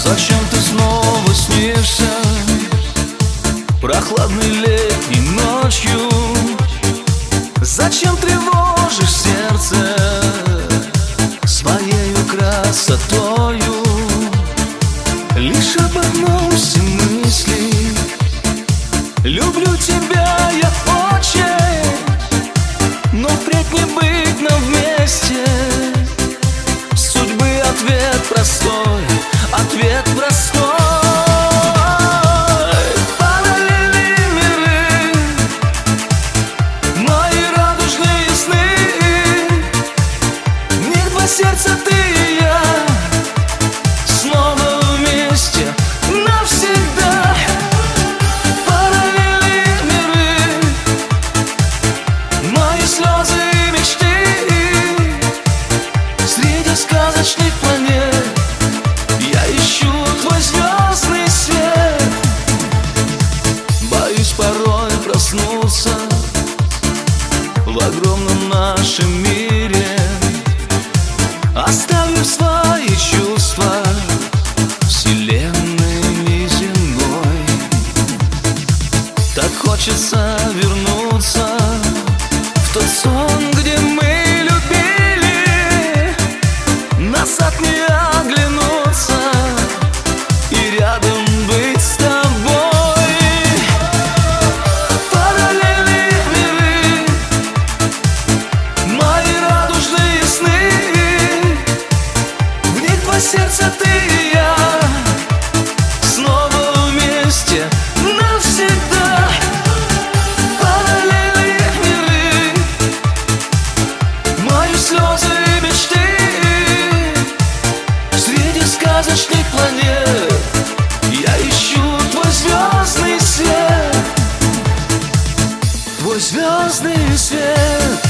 Зачем ты снова снишься прохладной летней ночью? Зачем тревожишь сердце своею красотою? Лишь об одном все мысли: люблю тебя я очень, но впредь не быть нам вместе. Судьбы ответ простой, ответ простой. Параллельные миры, мои радужные сны. В них два сердца, ты и я, снова вместе навсегда. Параллельные миры, мои слезы и мечты. Среди сказочных планет я ищу твой звездный свет. Боюсь порой проснуться в огромном нашем мире, оставив свои чувства вселенной неземной. Так хочется вернуться в тот сон, где мы любили, назад не оглянуться и рядом быть с тобой. Параллельные миры, мои радужные сны. В них два сердца, ты и я, снова вместе навсегда. Параллельные миры, мои слезы и мечты. Среди сказочных планет я ищу твой звездный свет, твой звездный свет.